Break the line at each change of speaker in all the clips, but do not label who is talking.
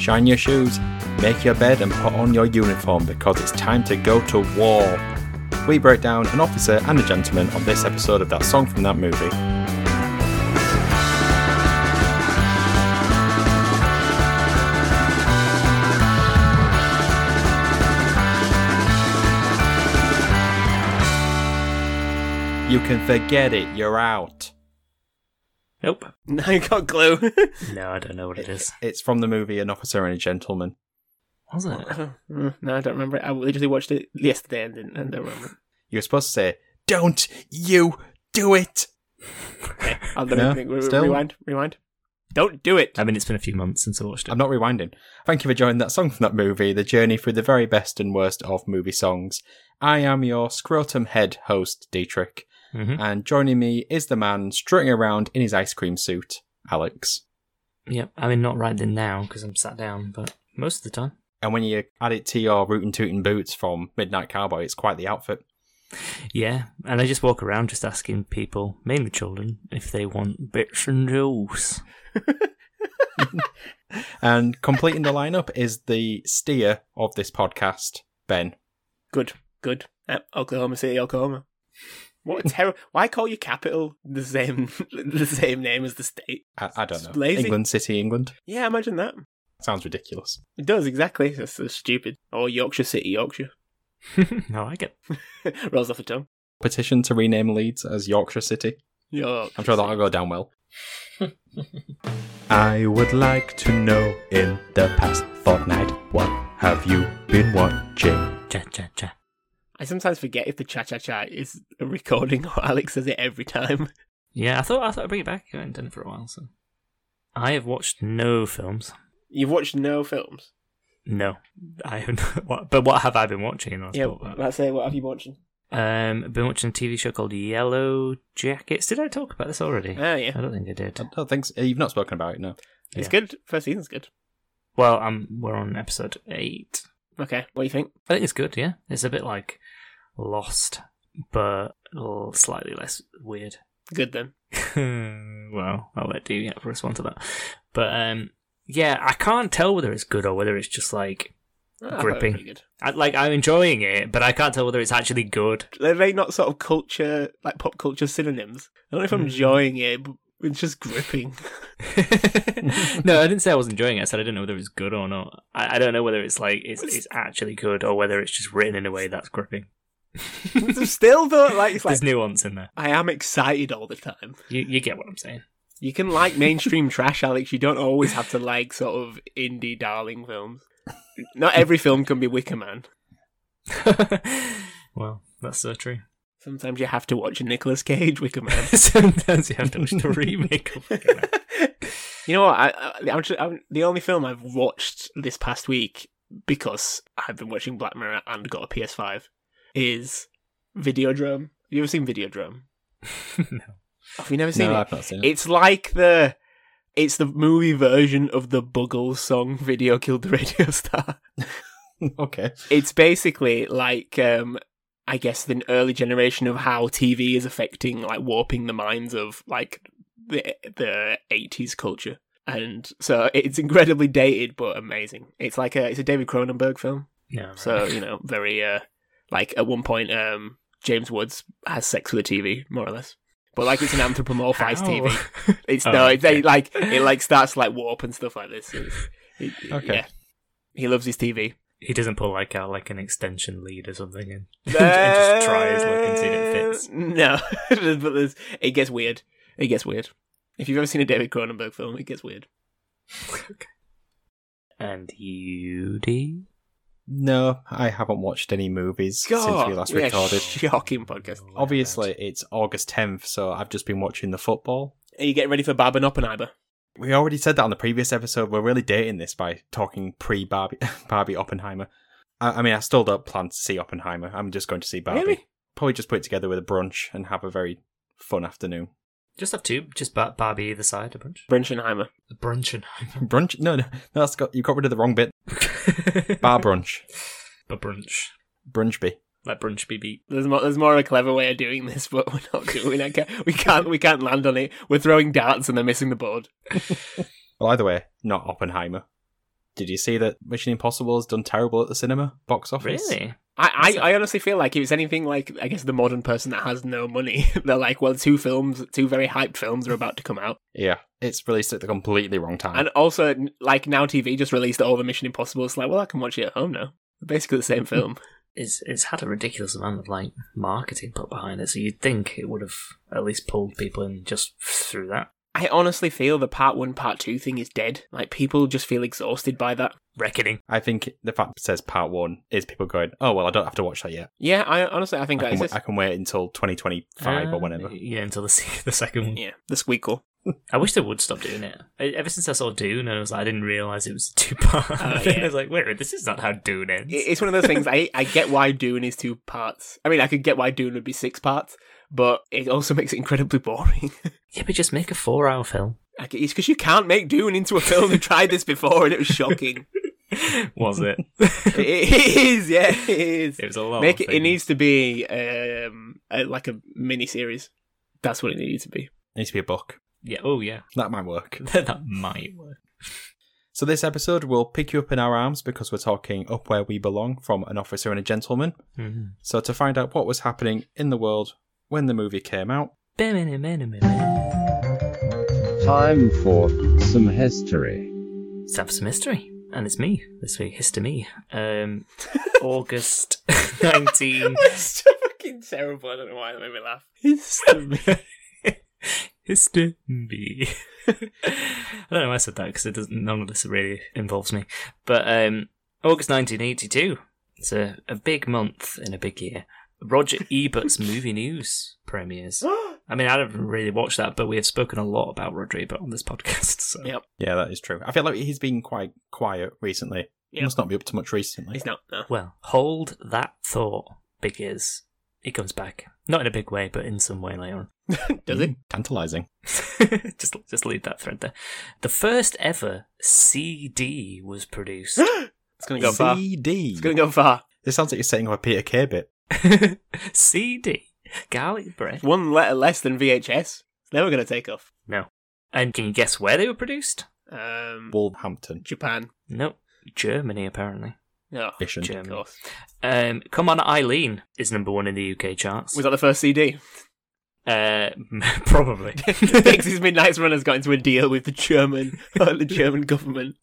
shine your shoes, make your bed and put on your uniform because it's time to go to war. We break down an officer and a gentleman on this episode of That Song from That Movie. You can forget it, you're out.
Nope.
Now you got glue.
No, I don't know what it is.
It's from the movie An Officer and a Gentleman.
Was it?
No, I don't remember it. I literally watched it yesterday and don't remember it.
You're supposed to say, don't you do it!
Okay, I'll do
No,
it.
still?
Rewind. Don't do it.
I mean, it's been a few months since I watched it.
I'm not rewinding. Thank you for joining That Song from That Movie, the journey through the very best and worst of movie songs. I am your scrotum head host, Dietrich.
Mm-hmm.
And joining me is the man strutting around in his ice cream suit, Alex.
Yep, I mean, not right then now because I'm sat down, but most of the time.
And when you add it to your rootin' tootin' boots from Midnight Cowboy, it's quite the outfit.
Yeah, and I just walk around just asking people, mainly children, if they want bits and juice.
And completing the lineup is the steer of this podcast, Ben.
Good. Oklahoma City, Oklahoma. What a terrible... Why call your capital the same name as the state?
I don't know.
It's lazy.
England City, England.
Yeah, imagine that.
Sounds ridiculous.
It does, exactly. It's so stupid. Or Yorkshire City, Yorkshire.
I like it.
Rolls off the tongue.
Petition to rename Leeds as Yorkshire City.
Yorkshire
I'm sure that'll go down well. I would like to know in the past fortnight, what have you been watching?
Cha-cha-cha.
I sometimes forget if the cha-cha-cha is a recording or Alex says it every time.
Yeah, I thought I'd bring it back. I haven't done it for a while, so... I have watched no films.
You've watched no films?
No. I haven't. But what have I been watching?
Let's say, what have you been watching?
I've been watching a TV show called Yellow Jackets. Did I talk about this already?
Oh, yeah.
I don't think I did.
I don't think so. You've not spoken about it, no.
It's good. First season's good.
Well, we're on episode 8.
Okay, what do you think?
I think it's good, yeah. It's a bit like Lost, but slightly less weird.
Good then.
Well, I'll let you respond to that. But, yeah, I can't tell whether it's good or whether it's just like gripping.
Good.
I'm enjoying it, but I can't tell whether it's actually good.
Are they not sort of culture, like pop culture synonyms? I don't know if I'm enjoying it, but it's just gripping.
No, I didn't say I was enjoying it. I said I didn't know whether it's good or not. I don't know whether it's like it's actually good or whether it's just written in a way that's gripping.
Still though, like it's like
there's nuance in there.
I am excited all the time.
You get what I'm saying.
You can like mainstream trash, Alex. You don't always have to like sort of indie darling films. Not every film can be Wicker Man.
Well, that's so true.
Sometimes you have to watch a Nicolas Cage Wicker Man.
Sometimes you have to watch the remake of Wicker Man.
You know what? I'm the only film I've watched this past week, because I've been watching Black Mirror and got a PS5, is Videodrome. Have you ever seen Videodrome?
No.
Have you never seen it?
No, I've not seen it.
It's like it's the movie version of the Buggles song "Video Killed the Radio Star."
Okay.
It's basically like, I guess, the early generation of how TV is affecting, like, warping the minds of like the 80s culture, and so it's incredibly dated but amazing. It's like it's a David Cronenberg film.
Yeah. Right.
So very like at one point, James Woods has sex with a TV, more or less. But like it's an anthropomorphized TV. It's it starts to like warp and stuff like this.
Okay.
Yeah. He loves his TV.
He doesn't pull like an extension lead or something and just try his luck and see if it fits.
No, but it gets weird. It gets weird. If you've ever seen a David Cronenberg film, it gets weird.
Okay. And you, D?
No, I haven't watched any movies since we last
yeah,
recorded.
Shocking podcast.
Obviously, it's August 10th, so I've just been watching the football.
Are you getting ready for Barbie and Oppenheimer?
We already said that on the previous episode. We're really dating this by talking pre-Barbie Oppenheimer. I mean, I still don't plan to see Oppenheimer. I'm just going to see Barbie.
Really?
Probably just put it together with a brunch and have a very fun afternoon.
Just have two. Just Barbie either side, a brunch.
Brunchenheimer.
A brunch.
Brunch? No, you got rid of the wrong bit. Bar brunch.
A brunch.
Brunchby.
Like brunch be beat.
There's more of a clever way of doing this, but we're not doing it. We can't land on it. We're throwing darts and they're missing the board.
Well, either way, not Oppenheimer. Did you see that Mission Impossible has done terrible at the cinema box office?
Really?
I honestly feel like if it's anything like, I guess, the modern person that has no money, they're like, well, two very hyped films are about to come out.
Yeah, it's released at the completely wrong time.
And also, like, Now TV just released all the Mission Impossible. It's like, well, I can watch it at home now. Basically the same film.
It's had a ridiculous amount of like marketing put behind it, so you'd think it would have at least pulled people in just through that.
I honestly feel the part 1, part 2 thing is dead. Like, people just feel exhausted by that.
Reckoning.
I think the fact it says part 1 is people going, oh, well, I don't have to watch that yet.
Yeah, I think
I can wait until 2025 or whenever.
Yeah, until the second one.
Yeah, the squeakle.
I wish they would stop doing it. Ever since I saw Dune, I was like, I didn't realise it was a 2-part.
Yeah.
I was like, wait, this is not how Dune ends.
It's one of those things, I get why Dune is 2 parts. I mean, I could get why Dune would be 6 parts, but it also makes it incredibly boring.
Yeah, but just make a 4-hour film.
It's because you can't make Dune into a film. We tried this before and it was shocking.
Was it?
It is, yeah, it is.
It was a lot.
It needs to be like a mini series. That's what it needs to be.
It needs to be a book.
Yeah. Oh, yeah.
That might work.
That might work.
So this episode will pick you up in our arms because we're talking Up Where We Belong from An Officer and a Gentleman.
Mm-hmm.
So to find out what was happening in the world when the movie came out.
Time for some history.
It's time for some history. And it's me this week. History. August 19...
It's so fucking terrible. I don't know why that made me laugh. History.
History. I don't know why I said that because none of this really involves me. But August 1982. It's a big month in a big year. Roger Ebert's Movie News premieres. I mean, I haven't really watched that, but we have spoken a lot about Roger Ebert on this podcast. So.
Yep.
Yeah, that is true. I feel like he's been quite quiet recently. He must not be up to much recently.
He's not, no.
Well, hold that thought, because he comes back. Not in a big way, but in some way later on.
Does he?
Tantalising.
just leave that thread there. The first ever CD was produced.
It's going to go far.
CD.
It's going to go far.
This sounds like you're setting up a Peter Kay bit.
CD. Garlic bread.
One letter less than VHS. It's never going to take off.
No. And can you guess where they were produced?
Wolverhampton.
Japan.
No. Germany, apparently.
No.
Vision.
Of course.
Come On Eileen is number 1 in the UK charts.
Was that the first CD?
Probably.
Dixie's Midnight's Run has got into a deal with the German government.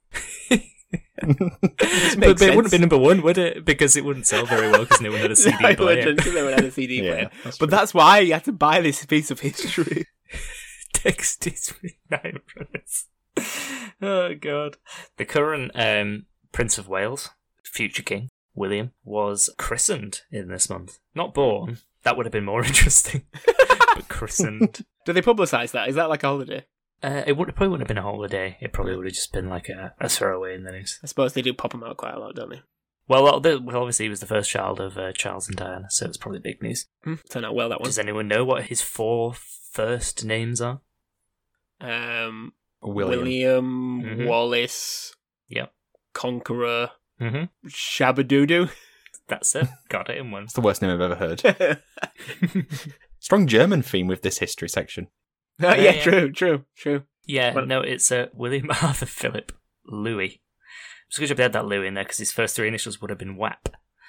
But it wouldn't be number 1, would it? Because it wouldn't sell very well because no one had a CD
No,
player.
because no one had a CD player.
That's
But
true.
that's why you had to buy this piece of history.
Dixie's Midnight Runners. Oh, God. The current Prince of Wales, future king, William, was christened in this month. Not born. That would have been more interesting. But christened.
Do they publicise that? Is that like a holiday?
It probably wouldn't have been a holiday. It probably would have just been like a throwaway in the news.
I suppose they do pop them out quite a lot, don't they?
Well, obviously he was the first child of Charles and Diana, so it's probably big news.
Turned out well, that one.
Does anyone know what his 4 first names are?
William.
Mhm.
Wallace,
Yep.
Conqueror,
Mm-hmm.
Shabadoodoo.
That's it. Got it in one.
It's the worst name I've ever heard. Strong German theme with this history section.
Yeah,
yeah.
true.
Yeah,
Well-
no, it's William Arthur Philip Louis. I'm just going to add that Louis in there because his first 3 initials would have been WAP.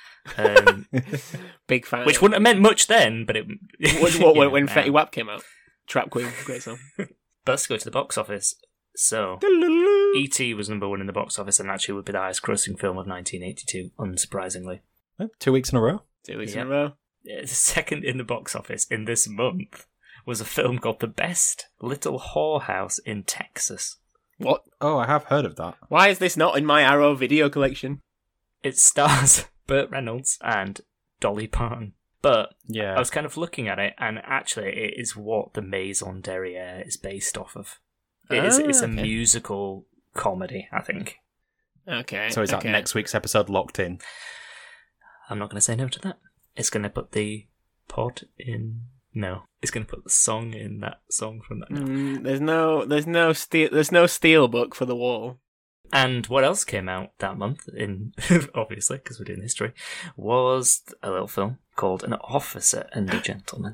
Big fan.
Which wouldn't have meant much then, but it...
when Fetty Wap came out. Trap Queen, great song.
But let's go to the box office. So, E.T. was number 1 in the box office and actually would be the highest grossing film of 1982, unsurprisingly.
2 weeks in a row.
2 weeks
Yeah.
in a row.
The second in the box office in this month was a film called The Best Little Whorehouse in Texas.
What?
Oh, I have heard of that.
Why is this not in my Arrow video collection?
It stars Burt Reynolds and Dolly Parton. But
Yeah.
I was kind of looking at it, and actually it is what The Maison Derrière is based off of. It's a
okay.
musical comedy, I think.
Okay.
So is that
okay.
next week's episode locked in?
I'm not going to say no to that. It's going to put the pod in... No. It's going to put the song in that song from that. No.
There's no steel book for the wall.
And what else came out that month, in obviously, because we're doing history, was a little film called An Officer and a Gentleman.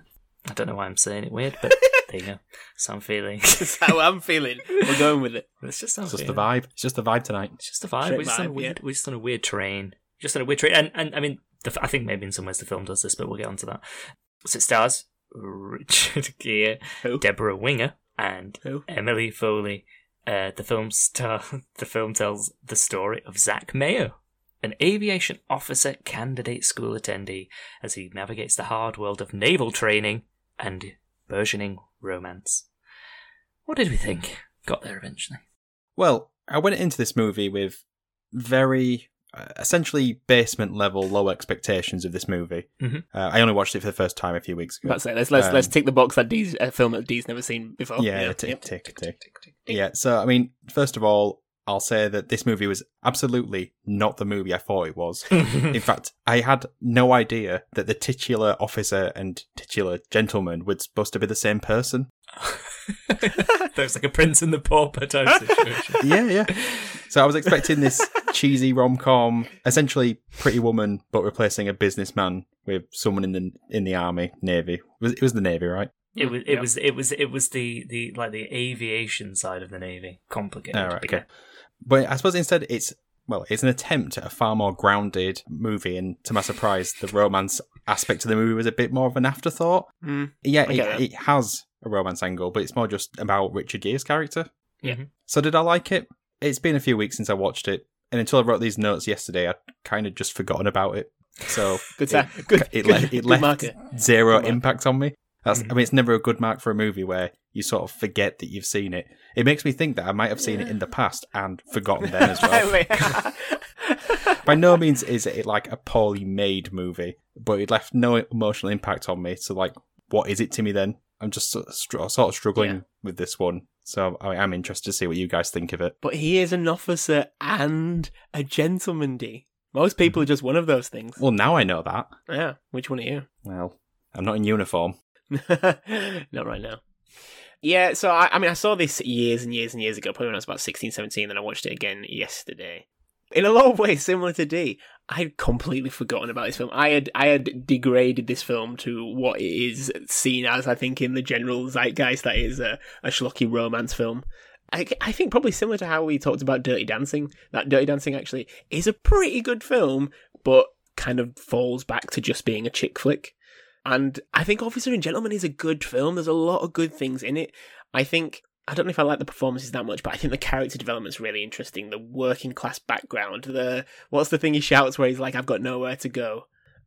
I don't know why I'm saying it weird, but there you go. So I'm feeling.
That's how I'm feeling. We're going with it.
It's just how I'm
It's just the
feeling.
vibe. It's just the vibe tonight.
It's just a vibe.
Straight
We're just on a
vibe,
weird. We're just on a weird train. Just on a weird train. And I mean, I think maybe in some ways the film does this, but we'll get onto that. So it stars Richard Gere,
Who?
Deborah Winger, and
Who?
Emily Foley. The film tells the story of Zach Mayo, an aviation officer candidate school attendee, as he navigates the hard world of naval training and burgeoning romance. What did we think? Got there eventually.
Well, I went into this movie with very essentially basement level low expectations of this movie.
Mhm.
I only watched it for the first time a few weeks ago.
That's it. Let's tick the box that Dee's a film that Dee's never seen before.
Yeah, tick. Yeah, so I mean, first of all, I'll say that this movie was absolutely not the movie I thought it was. In fact, I had no idea that the titular officer and titular gentleman were supposed to be the same person.
There's like a Prince and the Pauper type situation.
Yeah. So I was expecting this cheesy rom-com, essentially Pretty Woman, but replacing a businessman with someone in the army, navy. It was the navy, right?
It was the like the aviation side of the Navy. Complicated.
All right, okay. But I suppose instead it's an attempt at a far more grounded movie, and to my surprise, the romance aspect of the movie was a bit more of an afterthought. Yeah, it has a romance angle, but it's more just about Richard Gere's character.
Yeah.
So did I like it? It's been a few weeks since I watched it, and until I wrote these notes yesterday, I'd kind of just forgotten about it. So
Good.
it left
marker.
zero
Good mark.
impact on me. I mean, it's never a good mark for a movie where you sort of forget that you've seen it. It makes me think that I might have seen it in the past and forgotten then as well. By no means is it like a poorly made movie, but it left no emotional impact on me. So, like, what is it to me then? I'm just sort of struggling with this one. So I'm interested to see what you guys think of it.
But he is an officer and a gentleman, D. Most people are just one of those things.
Well, now I know that.
Yeah. Which one are you?
Well, I'm not in uniform.
Not right now. Yeah, so I saw this years and years and years ago, probably when I was about 16, 17, and I watched it again yesterday. In a lot of ways, similar to D, I had completely forgotten about this film. I had degraded this film to what it is seen as, I think, in the general zeitgeist, that is a schlocky romance film. I think probably similar to how we talked about Dirty Dancing. That Dirty Dancing actually is a pretty good film, but kind of falls back to just being a chick flick. And I think Officer and Gentleman is a good film. There's a lot of good things in it. I don't know if I like the performances that much, but I think the character development's really interesting. The working class background. What's the thing he shouts where he's like, "I've got nowhere to go."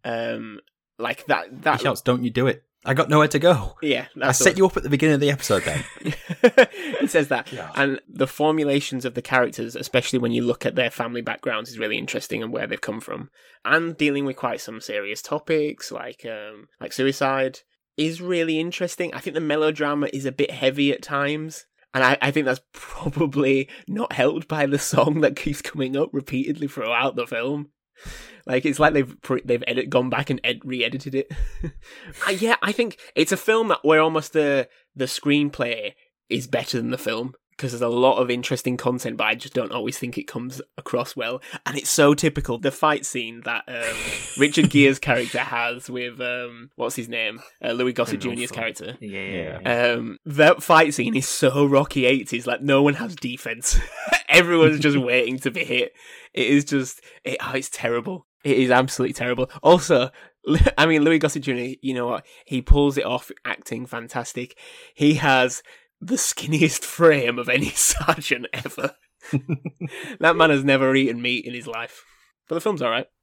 Like that.
He shouts, "Don't you do it. I got nowhere to go."
Yeah.
I set you up at the beginning of the episode then.
He says that.
Yeah.
And the formulations of the characters, especially when you look at their family backgrounds, is really interesting and where they've come from. And dealing with quite some serious topics like suicide is really interesting. I think the melodrama is a bit heavy at times. And I think that's probably not helped by the song that keeps coming up repeatedly throughout the film. Like, it's like they've gone back and re-edited it. Yeah, I think it's a film where almost the screenplay is better than the film, because there's a lot of interesting content, but I just don't always think it comes across well. And it's so typical. The fight scene that Richard Gere's character has with, what's his name? Louis Gossett Jr.'s character.
Yeah.
That fight scene is so Rocky 80s. Like, no one has defense. Everyone's just waiting to be hit. It is just, it's terrible. It is absolutely terrible. Also, I mean, Louis Gossett Jr., you know what? He pulls it off, acting fantastic. He has the skinniest frame of any sergeant ever. That man has never eaten meat in his life. But the film's alright.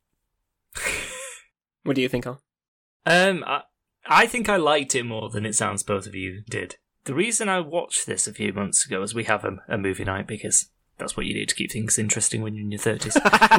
What do you think, Al?
I think I liked it more than it sounds both of you did. The reason I watched this a few months ago is we have a movie night, because that's what you do to keep things interesting when you're in your 30s.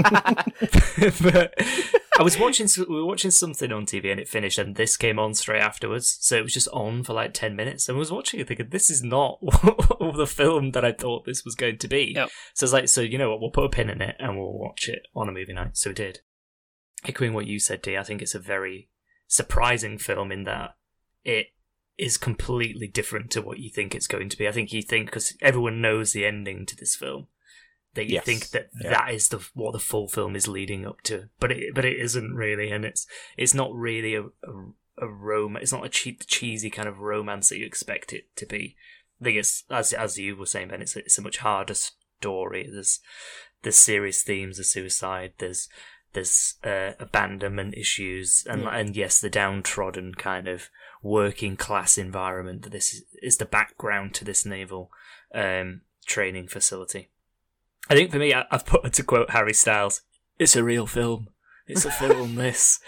But we were watching something on TV and it finished, and this came on straight afterwards. So it was just on for like 10 minutes. And I was watching it thinking, this is not the film that I thought this was going to be.
Yep.
So it's like, so you know what, we'll put a pin in it and we'll watch it on a movie night. So we did. Echoing what you said, Dee, I think it's a very surprising film in that it is completely different to what you think it's going to be. I think you think, because everyone knows the ending to this film, that you think that that is what the full film is leading up to, but it isn't really, and it's not really a It's not a cheesy kind of romance that you expect it to be. I think it's, as you were saying, Ben, it's a much harder story. There's serious themes of suicide. There's abandonment issues, and yes, the downtrodden kind of working class environment that this is the background to this naval training facility. I think for me, I've put, to quote Harry Styles, "It's a real film. It's a film." This.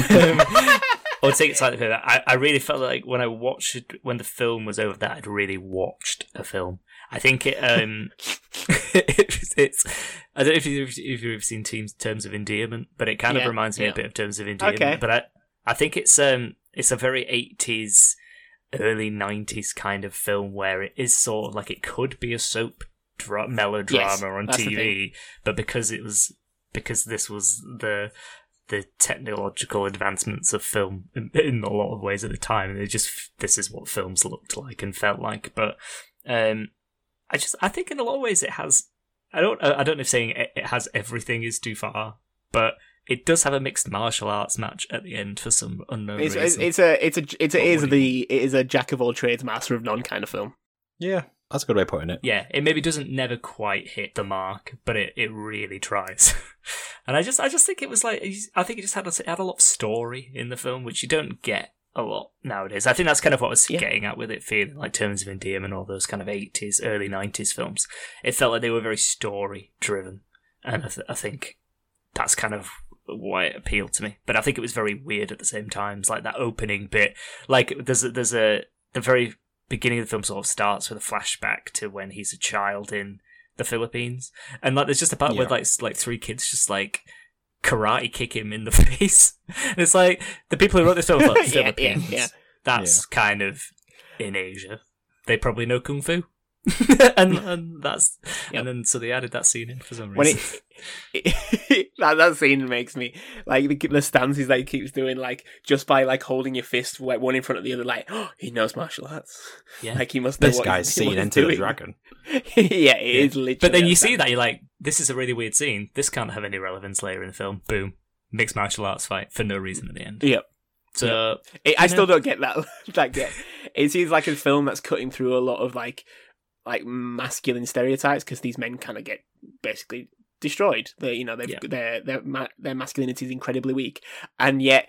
Or take it slightly further. I really felt like when the film was over, that I'd really watched a film. I think it. It's. I don't know if you've seen Terms of Endearment, but it kind of reminds me a bit of Terms of Endearment. Okay. But I think it's a very 80s, early 90s kind of film where it is sort of like it could be a soap melodrama on TV, but because this was the technological advancements of film in a lot of ways at the time, and this is what films looked like and felt like. But I think in a lot of ways it has. I don't know if saying it has everything is too far, but it does have a mixed martial arts match at the end for some unknown reason.
It is a jack of all trades, master of none kind of film.
Yeah, that's a good way of putting it.
Yeah, it maybe doesn't never quite hit the mark, but it really tries. And I just think it was like, I think it just had a lot of story in the film, which you don't get a lot nowadays. I think that's kind of what I was getting at with it, feeling like Terms of Endearment, all those kind of 80s, early 90s films. It felt like they were very story driven, and I think that's kind of why it appealed to me. But I think it was very weird at the same time. It's like that opening bit, like the very beginning of the film sort of starts with a flashback to when he's a child in the Philippines, and like there's just a part where like three kids just like karate kick him in the face, and it's like the people who wrote this film thought Philippines. That's kind of in Asia. They probably know kung fu. and that's and then so they added that scene in for some reason.
That scene makes me like the stances that he keeps doing, like just by like holding your fist like one in front of the other, like he knows martial arts.
Yeah,
like he must know
this guy's seen Enter the Dragon.
Yeah, it is literally.
But then you see that, you're like, this is a really weird scene. This can't have any relevance later in the film. Boom, mixed martial arts fight for no reason at the end.
Yep.
So
I still don't get that. It seems like a film that's cutting through a lot of like masculine stereotypes, because these men kind of get basically destroyed. Their masculinity is incredibly weak, and yet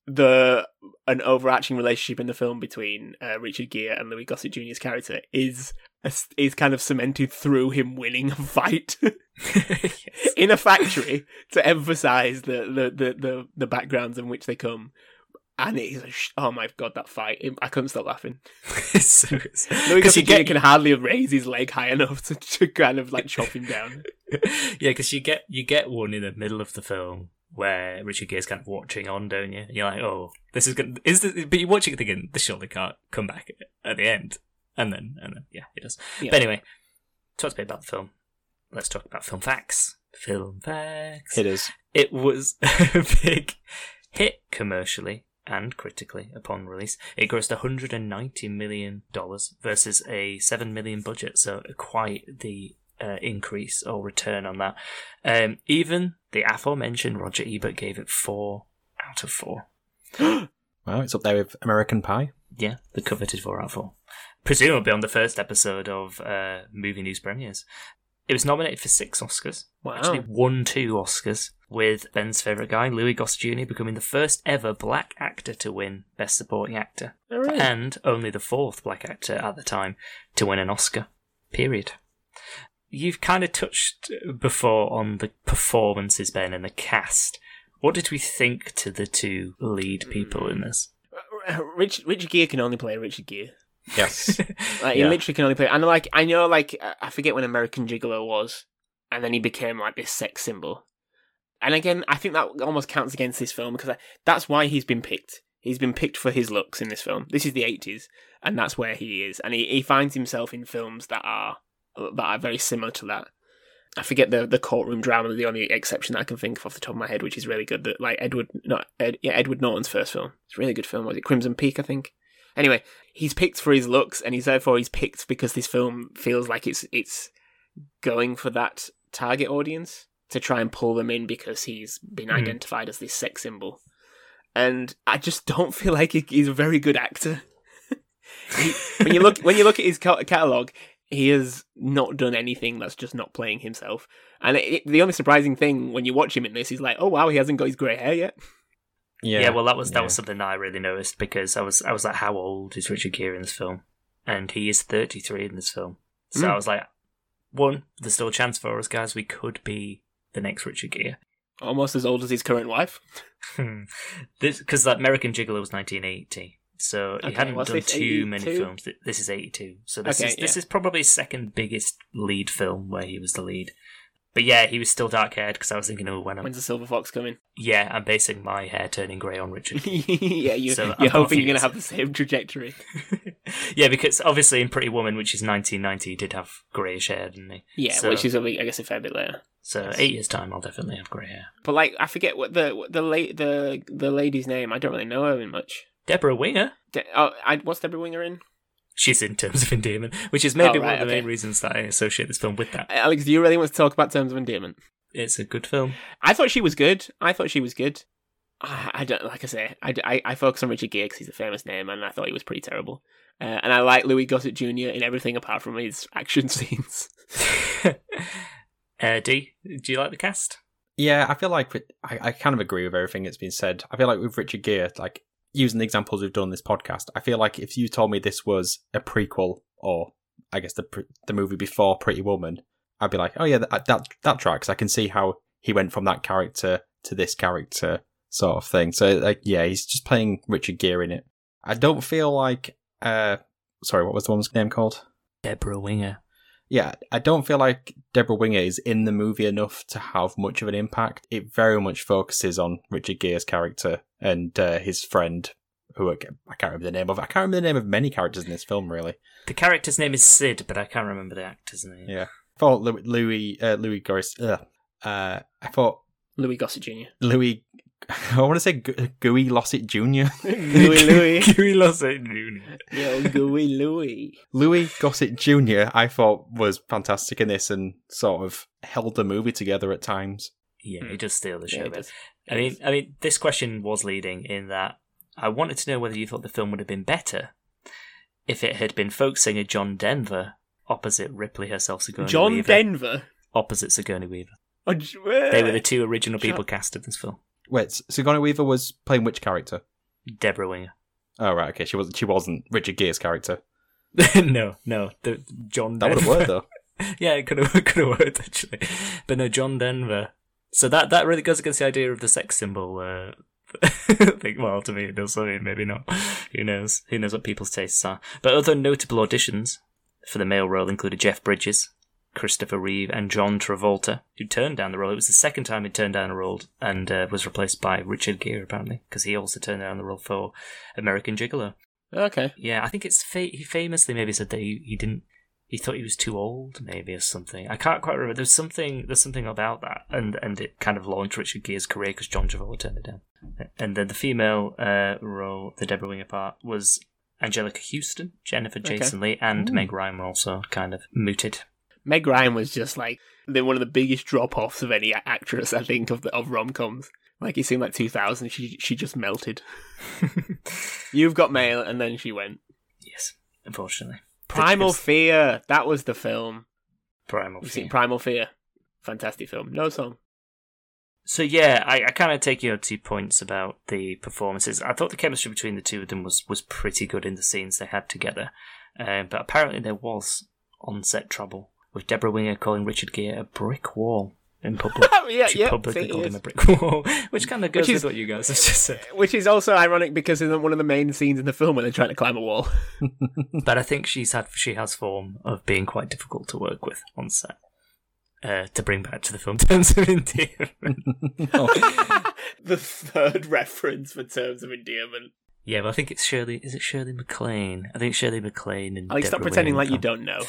an overarching relationship in the film between Richard Gere and Louis Gossett Jr.'s character is kind of cemented through him winning a fight in a factory to emphasize the backgrounds in which they come. And it is oh my god, that fight! I couldn't stop laughing. Louis Gossett Jr. can hardly raise his leg high enough to kind of like chop him down.
Yeah, because you get one in the middle of the film where Richard Gere's kind of watching on, don't you? And you're like, oh, this is good. But you're watching it thinking this surely can't come back at the end, and then yeah, it does. Yeah. But anyway, talk a bit about the film. Let's talk about film facts. Film facts. It was a big hit commercially and critically upon release. It grossed $190 million versus a $7 million budget, so quite the increase or return on that. Even the aforementioned Roger Ebert gave it 4 out of 4.
Wow, it's up there with American Pie.
Yeah, the coveted 4 out of 4. Presumably on the first episode of Movie News Premieres. It was nominated for 6 Oscars. Wow. Actually won 2 Oscars, with Ben's favourite guy, Louis Gossett Jr., becoming the first ever black actor to win Best Supporting Actor.
Oh, really?
And only the 4th black actor at the time to win an Oscar. Period. You've kind of touched before on the performances, Ben, and the cast. What did we think to the 2 lead people in this?
Richard Gere can only play Richard Gere.
Yes.
He literally can only play. And I forget when American Gigolo was, and then he became like this sex symbol. And again, I think that almost counts against this film, because that's why he's been picked. He's been picked for his looks in this film. This is the 80s, and that's where he is. And he finds himself in films that are very similar to that. I forget the courtroom drama, the only exception that I can think of off the top of my head, which is really good. That like Edward Norton's first film. It's a really good film. Was it Crimson Peak, I think? Anyway, he's picked for his looks, and he's picked because this film feels like it's going for that target audience to try and pull them in, because he's been identified as this sex symbol. and I just don't feel like he's a very good actor. When you look at his catalogue, he has not done anything that's just not playing himself. And the only surprising thing when you watch him in this is like, oh wow, he hasn't got his grey hair yet.
Yeah, well, that was something that I really noticed, because I was like, how old is Richard Gere in this film? And he is 33 in this film. So I was like, one, there's still a chance for us, guys. We could be the next Richard Gere.
Almost as old as his current wife.
Because that American Gigolo was 1980. So he hadn't done too many films. This is 82. So this is probably his second biggest lead film where he was the lead. But yeah, he was still dark-haired, because I was thinking, when's
the Silver Fox coming?
Yeah, I'm basing my hair turning grey on Richard.
Yeah, you're hoping you're going to have the same trajectory.
Yeah, because obviously in Pretty Woman, which is 1990, he did have greyish hair, didn't he?
Yeah, so, which is, I guess, a fair bit later.
So 8 years' time, I'll definitely have grey hair.
But like, I forget what the lady's name. I don't really know her in much.
Deborah Winger.
What's Deborah Winger in?
She's in Terms of Endearment, which is maybe one of the main reasons that I associate this film with that.
Alex, do you really want to talk about Terms of Endearment?
It's a good film.
I thought she was good. I don't, like I say, I focus on Richard Gere because he's a famous name, and I thought he was pretty terrible. And I like Louis Gossett Jr. in everything apart from his action scenes.
Do you like the cast?
Yeah, I feel like I kind of agree with everything that's been said. I feel like with Richard Gere, like, using the examples we've done in this podcast, I feel like if you told me this was a prequel, or I guess the movie before Pretty Woman, I'd be like, oh yeah, that tracks. I can see how he went from that character to this character, sort of thing. So like, yeah, he's just playing Richard Gere in it. I don't feel like, sorry, what was the woman's name called?
Deborah Winger.
Yeah, I don't feel like Deborah Winger is in the movie enough to have much of an impact. It very much focuses on Richard Gere's character and his friend, who I can't remember the name of. I can't remember the name of many characters in this film, really.
The character's name is Sid, but I can't remember the actor's name.
Yeah. I thought Louis Gossett Jr. I want to say Gooey Lossett Jr.
Gooey Lossett Jr.
Yo, Gooey Louis.
Louis Gossett Jr. I thought was fantastic in this and sort of held the movie together at times.
Yeah, he does steal the show. I mean, this question was leading in that I wanted to know whether you thought the film would have been better if it had been folk singer John Denver opposite Ripley herself, Sigourney Weaver.
John Denver?
Opposite Sigourney Weaver. They were the two original people cast in this film.
Wait, Sigourney Weaver was playing which character?
Deborah Winger.
Oh, right, okay. She wasn't Richard Gere's character.
No. John Denver.
That would have worked, though.
Yeah, it could have worked, actually. But no, John Denver. So that really goes against the idea of the sex symbol thing. Well, to me it does, maybe not. Who knows? Who knows what people's tastes are? But other notable auditions for the male role included Jeff Bridges, Christopher Reeve, and John Travolta, who turned down the role. It was the second time he'd turned down a role and was replaced by Richard Gere, apparently, because he also turned down the role for American Gigolo.
Okay.
Yeah, I think he famously maybe said that he thought he was too old, maybe, or something. I can't quite remember. There's something about that, and it kind of launched Richard Gere's career because John Travolta turned it down. And then the female role, the Deborah Winger part, was Angelica Houston, Jennifer Jason Leigh, and Meg Ryan were also kind of mooted. Meg
Ryan was just like one of the biggest drop-offs of any actress, I think, of rom-coms. Like, it seemed like 2000, she just melted. You've Got Mail, and then she went.
Yes, unfortunately.
Primal Fear, that was the film.
Primal
You've
Fear.
seen Primal Fear. Fantastic film. No song.
So yeah, I kind of take your 2 points about the performances. I thought the chemistry between the two of them was pretty good in the scenes they had together. But apparently there was on-set trouble, with Deborah Winger calling Richard Gere a brick wall in public. She publicly called him a brick wall, which kind of goes with what you guys have just said.
Which is also ironic because it's one of the main scenes in the film when they're trying to climb a wall.
But I think she has form of being quite difficult to work with on set. To bring back to the film Terms of Endearment.
The third reference for Terms of Endearment.
Yeah, but I think it's Shirley. Is it Shirley MacLaine? I think Shirley MacLaine and
Alex, stop pretending like you don't know.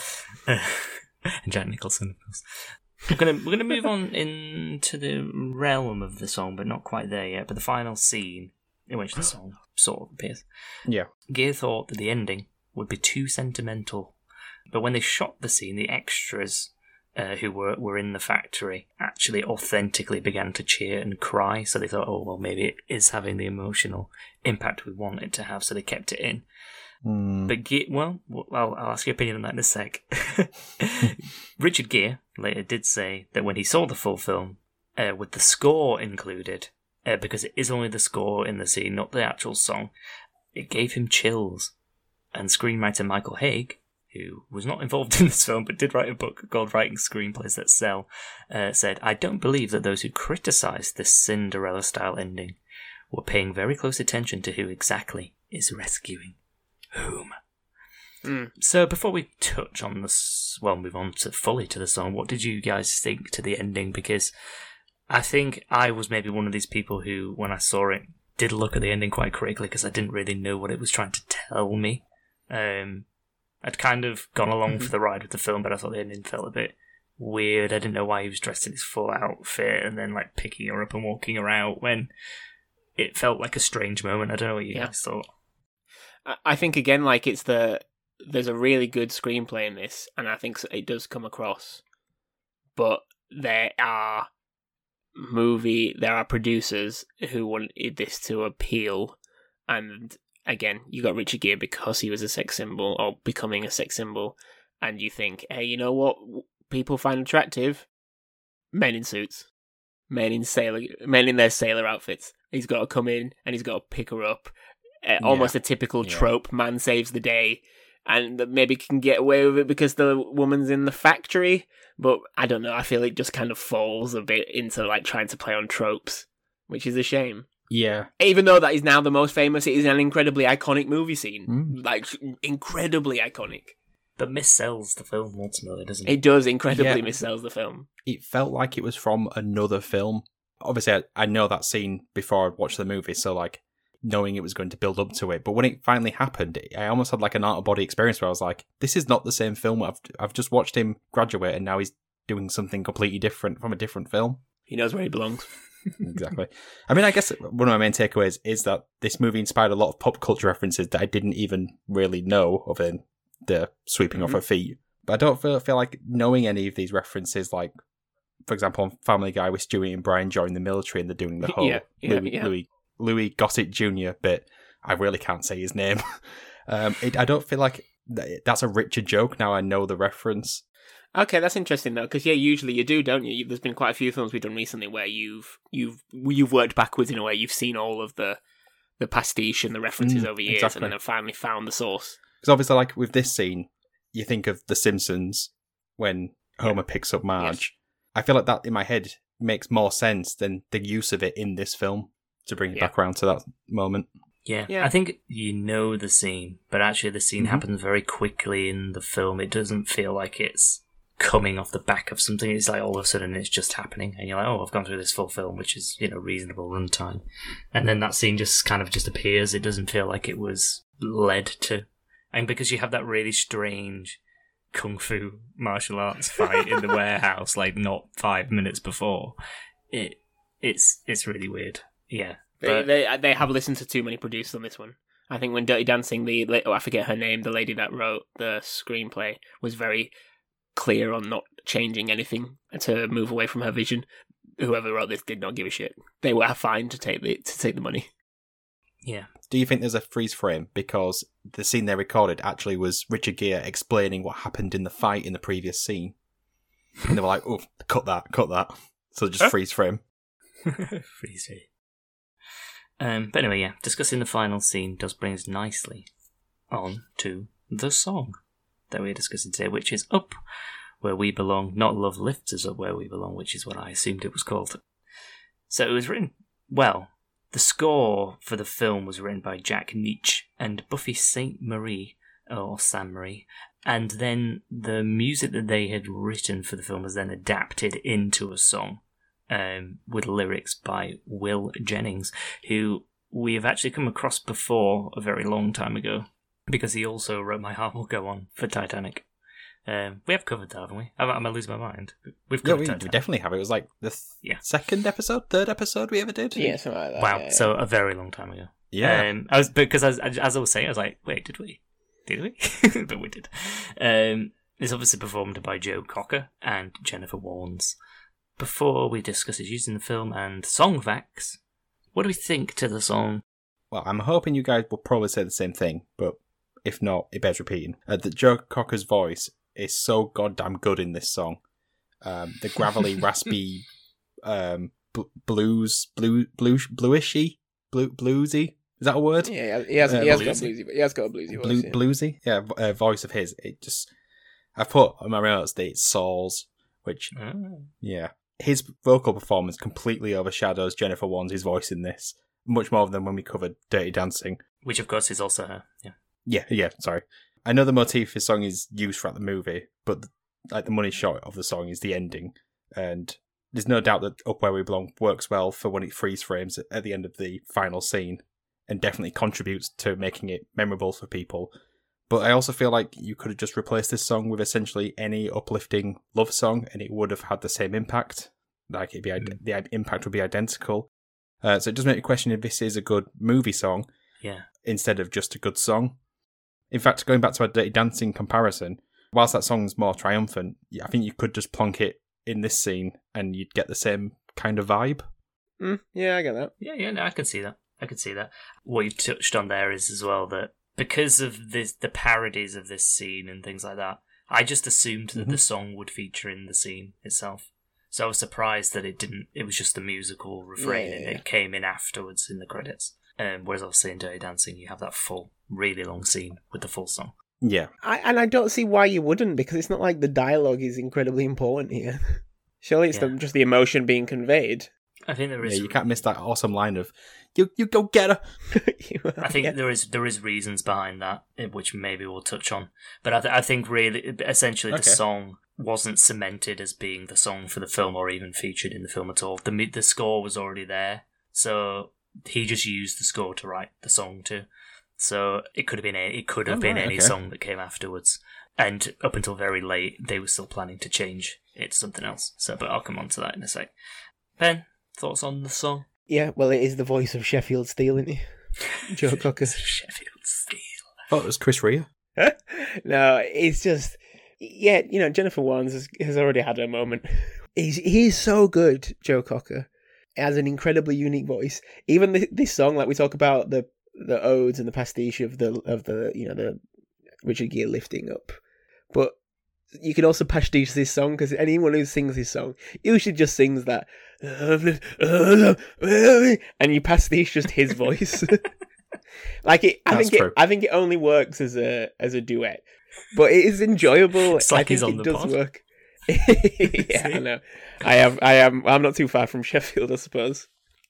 And Jack Nicholson, of course. We're gonna move on into the realm of the song, but not quite there yet. But the final scene in which the song sort of appears.
Yeah.
Gere thought that the ending would be too sentimental, but when they shot the scene, the extras who were in the factory actually authentically began to cheer and cry. So they thought, oh, well, maybe it is having the emotional impact we want it to have, so they kept it in. But I'll ask your opinion on that in a sec. Richard Gere later did say that when he saw the full film, with the score included, because it is only the score in the scene, not the actual song, it gave him chills. And screenwriter Michael Haig, who was not involved in this film but did write a book called Writing Screenplays That Sell, said, I don't believe that those who criticised this Cinderella-style ending were paying very close attention to who exactly is rescuing whom. So before we touch on this, move on fully to the song, what did you guys think to the ending? Because I think I was maybe one of these people who, when I saw it, did look at the ending quite critically because I didn't really know what it was trying to tell me. I'd kind of gone along for the ride with the film, but I thought the ending felt a bit weird. I didn't know why he was dressed in his full outfit and then like picking her up and walking her out when it felt like a strange moment. I don't know what you guys thought.
I think again, like there's a really good screenplay in this, and I think it does come across. But there are producers who wanted this to appeal, and again, you got Richard Gere because he was a sex symbol or becoming a sex symbol, and you think, hey, you know what people find attractive? Men in suits, men in their sailor outfits. He's got to come in and he's got to pick her up. Almost a typical trope. Man saves the day, and maybe can get away with it because the woman's in the factory. But I don't know. I feel it just kind of falls a bit into like trying to play on tropes, which is a shame.
Yeah.
Even though that is now the most famous, it is an incredibly iconic movie scene. Like, incredibly iconic.
But missells the film ultimately, doesn't it?
It does incredibly missells the film.
It felt like it was from another film. Obviously, I know that scene before I watched the movie, so like knowing it was going to build up to it. But when it finally happened, I almost had like an out-of-body experience where I was like, this is not the same film. I've just watched him graduate and now he's doing something completely different from a different film.
He knows where he belongs.
Exactly. I mean, I guess one of my main takeaways is that this movie inspired a lot of pop culture references that I didn't even really know, other than the sweeping off her feet. But I don't feel like knowing any of these references, like, for example, on Family Guy with Stewie and Brian joining the military and they're doing the whole Louis Gossett Jr. bit. I really can't say his name. I don't feel like that's a richer joke now I know the reference.
Okay, that's interesting though, because usually you do, don't you? There's been quite a few films we've done recently where you've worked backwards in a way. You've seen all of the pastiche and the references over years, exactly. And then have finally found the source.
Because obviously, like with this scene, you think of The Simpsons when Homer picks up Marge. Yes. I feel like that in my head makes more sense than the use of it in this film to bring it back around to that moment.
Yeah, I think you know the scene, but actually the scene happens very quickly in the film. It doesn't feel like it's coming off the back of something. It's like all of a sudden it's just happening, and you're like, oh, I've gone through this full film, which is, reasonable runtime. And then that scene just kind of just appears. It doesn't feel like it was led to. And because you have that really strange kung fu martial arts fight in the warehouse, like not 5 minutes before, it's really weird. Yeah.
They have listened to too many producers on this one. I think when Dirty Dancing, I forget her name, the lady that wrote the screenplay, was very clear on not changing anything to move away from her vision. Whoever wrote this did not give a shit. They were fine to take the money.
Yeah.
Do you think there's a freeze frame because the scene they recorded actually was Richard Gere explaining what happened in the fight in the previous scene? And they were like, oh, cut that. So just freeze frame.
Freeze frame. But anyway, discussing the final scene does bring us nicely on to the song that we're discussing today, which is Up Where We Belong, not Love Lifts Us Up Where We Belong, which is what I assumed it was called. So it was written, the score for the film was written by Jack Nitzsche and Buffy Sainte-Marie, or Sainte-Marie, and then the music that they had written for the film was then adapted into a song. With lyrics by Will Jennings, who we have actually come across before a very long time ago, because he also wrote My Heart Will Go On for Titanic. We have covered that, haven't we? Am I losing my mind? We've covered Titanic.
We definitely have. It was like the third episode we ever did.
Yeah, something like that.
Wow, so a very long time ago.
Yeah.
Because as I was saying, I was like, wait, did we? Did we? But we did. It's obviously performed by Joe Cocker and Jennifer Warnes. Before we discuss his use in the film and song facts, what do we think to the song?
Well, I'm hoping you guys will probably say the same thing, but if not, it bears repeating. That Joe Cocker's voice is so goddamn good in this song. The gravelly, raspy, bluesy. Is that a word?
Yeah, he has got a bluesy voice.
Bluesy, yeah, voice of his. It just, I've put on my notes that it's Saul's, which, yeah, his vocal performance completely overshadows Jennifer Warnes' voice in this, much more than when we covered Dirty Dancing,
which of course is also her.
Yeah. Sorry, I know the motif of the song is used throughout the movie, but like the money shot of the song is the ending, and there's no doubt that Up Where We Belong works well for when it freeze frames at the end of the final scene, and definitely contributes to making it memorable for people. But I also feel like you could have just replaced this song with essentially any uplifting love song, and it would have had the same impact. Like the impact would be identical. So it does make me question if this is a good movie song, instead of just a good song. In fact, going back to our Dirty Dancing comparison, whilst that song's more triumphant, I think you could just plonk it in this scene and you'd get the same kind of vibe.
Yeah, I get that.
Yeah, no, I can see that. What you've touched on there is as well that because of the parodies of this scene and things like that, I just assumed that the song would feature in the scene itself. So I was surprised that it didn't. It was just the musical refrain and it came in afterwards in the credits. Whereas obviously in Dirty Dancing, you have that full, really long scene with the full song.
Yeah.
I don't see why you wouldn't, because it's not like the dialogue is incredibly important here. Surely it's just the emotion being conveyed.
I think there is.
Yeah, you can't miss that awesome line of "You go get her."
I think there is reasons behind that, which maybe we'll touch on. But I think really, essentially, the song wasn't cemented as being the song for the film or even featured in the film at all. The score was already there, so he just used the score to write the song to. So it could have been any song that came afterwards. And up until very late, they were still planning to change it to something else. So, but I'll come on to that in a sec. Ben, thoughts on the song?
Yeah, well, it is the voice of Sheffield Steel, isn't it? Joe Cocker.
Sheffield Steel.
I thought it was Chris Rea.
No, it's just... Yeah, Jennifer Warnes has already had her moment. He's so good, Joe Cocker. He has an incredibly unique voice. Even this song, like we talk about the odes and the pastiche of the Richard Gere lifting up, but you can also pastiche this song, because anyone who sings this song usually just sings that, and you pastiche just his voice. Like I think it only works as a duet, but it is enjoyable.
It's like
I think
he's on
it
the
does
pod.
work. Yeah, I know. I'm not too far from Sheffield, I suppose.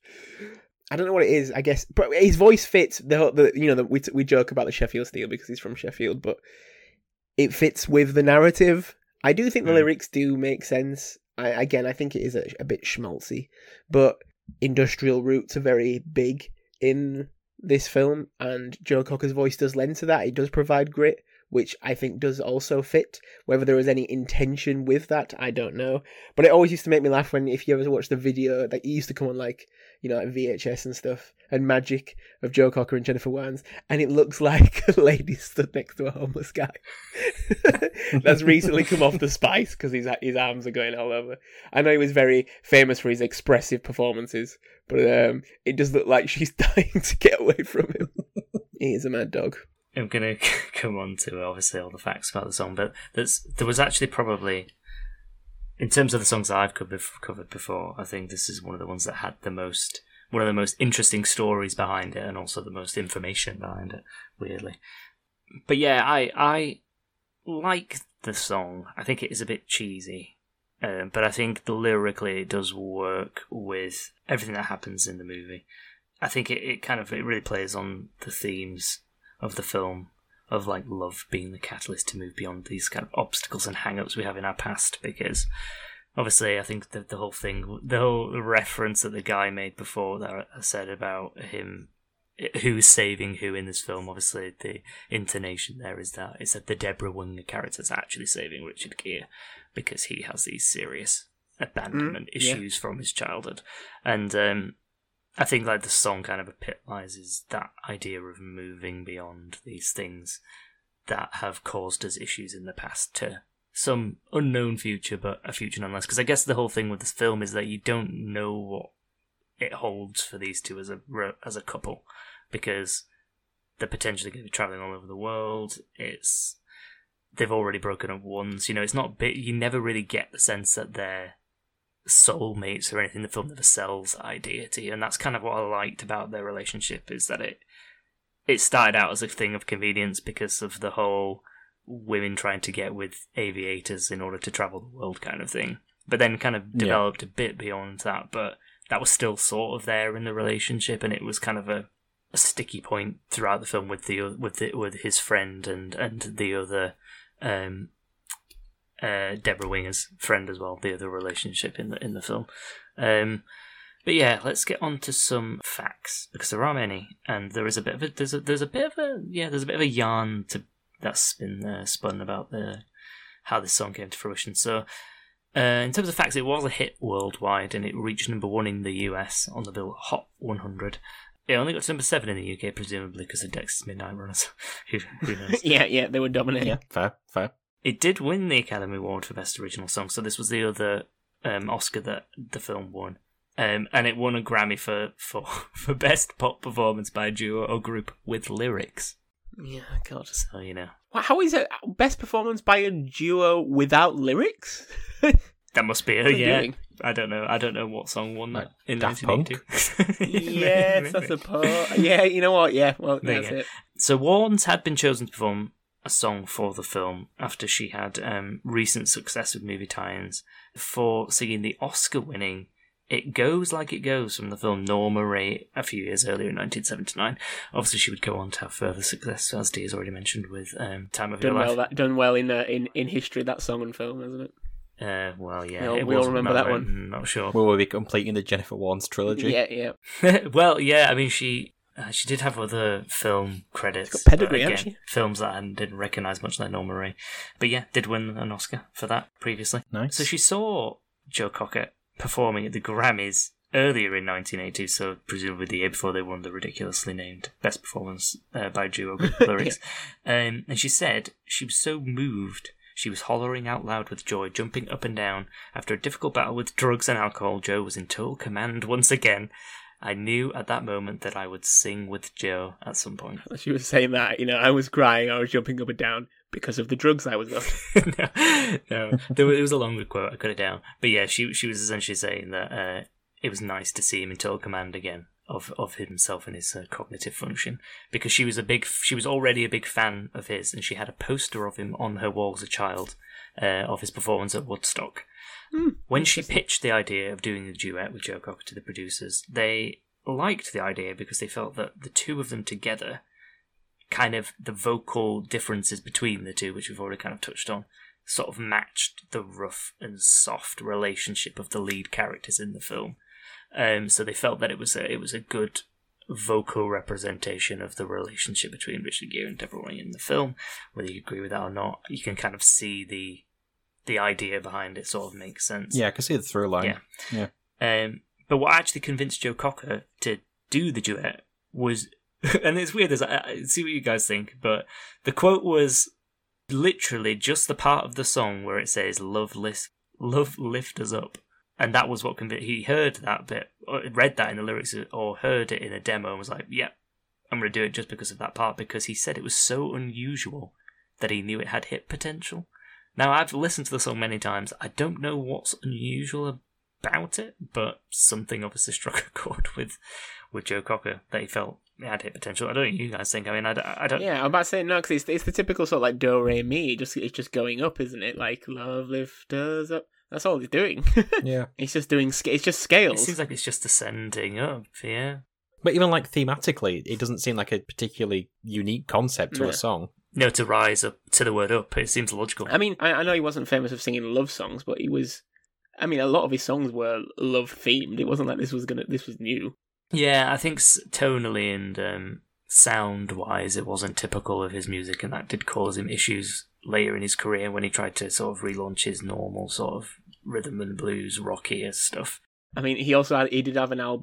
I don't know what it is, I guess, but his voice fits we joke about the Sheffield Steel because he's from Sheffield, but it fits with the narrative. I do think the lyrics do make sense. I think it is a bit schmaltzy, but industrial roots are very big in this film, and Joe Cocker's voice does lend to that. It does provide grit, which I think does also fit. Whether there was any intention with that, I don't know. But it always used to make me laugh if you ever watched the video that used to come on like VHS and stuff, and Magic of Joe Cocker and Jennifer Warnes, and it looks like a lady stood next to a homeless guy that's recently come off the spice because his arms are going all over. I know he was very famous for his expressive performances, but it does look like she's dying to get away from him. He is a mad dog.
I'm going to come on to, obviously, all the facts about the song, but there was actually probably, in terms of the songs that I've covered before, I think this is one of the ones that had one of the most interesting stories behind it, and also the most information behind it, weirdly. But yeah, I like the song. I think it is a bit cheesy, but I think lyrically it does work with everything that happens in the movie. I think it really plays on the themes of the film, of like love being the catalyst to move beyond these kind of obstacles and hang-ups we have in our past, because obviously I think that the whole reference that the guy made before that I said about him, who's saving who in this film, obviously the intonation there is that the Deborah Winger character is actually saving Richard Gere because he has these serious abandonment issues from his childhood, and I think like the song kind of epitomizes that idea of moving beyond these things that have caused us issues in the past to some unknown future, but a future nonetheless. Because I guess the whole thing with this film is that you don't know what it holds for these two as a couple, because they're potentially going to be traveling all over the world. They've already broken up once. It's not big. You never really get the sense that they're soulmates or anything. The film never sells that idea to you, and that's kind of what I liked about their relationship, is that it started out as a thing of convenience because of the whole women trying to get with aviators in order to travel the world kind of thing, but then kind of developed a bit beyond that. But that was still sort of there in the relationship, and it was kind of a sticky point throughout the film with his friend and the other Deborah Winger's friend as well, the other relationship in the film. But yeah, let's get on to some facts, because there are many, and there is a bit of a there's a bit of a yarn that's been spun about how this song came to fruition. So, in terms of facts, it was a hit worldwide, and it reached number 1 in the US on the Billboard Hot 100. It only got to number 7 in the UK, presumably because of Dexter's Midnight Runners. Who knows?
Yeah, they were dominating.
Yeah, fair.
It did win the Academy Award for Best Original Song, so this was the other Oscar that the film won. And it won a Grammy for Best Pop Performance by a Duo or Group with Lyrics.
Yeah, God.
So,
How is it best performance by a duo without lyrics?
That must be it, yeah. Doing? I don't know what song won that in
Daft
1982.
Yes, I suppose. Yeah, you know what? Yeah, well, that's it.
So Warnes had been chosen to perform a song for the film after she had recent success with movie tie-ins for singing the Oscar-winning It Goes Like It Goes from the film Norma Ray a few years earlier in 1979. Obviously, she would go on to have further success, as Dee has already mentioned, with Time of Your Life.
Done well in history, that song and film, hasn't it?
Well, yeah.
We all remember that one.
Not sure.
Will we be completing the Jennifer Warnes trilogy?
Yeah.
Well, yeah, I mean, she did have other film credits.
She's got pedigree, hasn't she?
Films that I didn't recognise much like Norma Ray. But yeah, did win an Oscar for that previously.
Nice.
So she saw Joe Cocker performing at the Grammys earlier in 1982, so presumably the year before they won the ridiculously named Best Performance by Duo Group Lyrics. And she said she was so moved, she was hollering out loud with joy, jumping up and down. After a difficult battle with drugs and alcohol, Joe was in total command once again. I knew at that moment that I would sing with Joe at some point.
She was saying that, I was crying, I was jumping up and down because of the drugs I was on.
No, it was a longer quote, I cut it down. But yeah, she was essentially saying that it was nice to see him in total command again of himself and his cognitive function, because she was already a big fan of his, and she had a poster of him on her wall as a child of his performance at Woodstock. When she pitched the idea of doing a duet with Joe Cocker to the producers, they liked the idea because they felt that the two of them together, kind of the vocal differences between the two, which we've already kind of touched on, sort of matched the rough and soft relationship of the lead characters in the film. So they felt that it was a good vocal representation of the relationship between Richard Gere and Deborah Winger in the film. Whether you agree with that or not, you can kind of see the idea behind it sort of makes sense.
Yeah, I can see the through line. Yeah.
But what actually convinced Joe Cocker to do the duet was, and it's weird, I see what you guys think, but the quote was literally just the part of the song where it says, love lift us up. And that was what convinced. He heard that bit, or read that in the lyrics, or heard it in a demo and was like, yeah, I'm going to do it just because of that part, because he said it was so unusual that he knew it had hit potential. Now, I've listened to the song many times. I don't know what's unusual about it, but something obviously struck a chord with Joe Cocker that he felt it had hit potential. I don't know what you guys think. I mean, I don't...
Yeah, I'm about to say no, because it's the typical sort of like do, re, mi. It's just going up, isn't it? Like, love lift us up. That's all he's doing.
Yeah.
It's just doing... It's just scales.
It seems like it's just ascending up, yeah.
But even like thematically, it doesn't seem like a particularly unique concept to a song.
No, to rise up to the word up, it seems logical.
I mean, I know he wasn't famous for singing love songs, but he was... I mean, a lot of his songs were love-themed. It wasn't like this was new.
Yeah, I think tonally and sound-wise, it wasn't typical of his music, and that did cause him issues later in his career when he tried to sort of relaunch his normal sort of rhythm and blues, rockier stuff.
I mean, he did have an album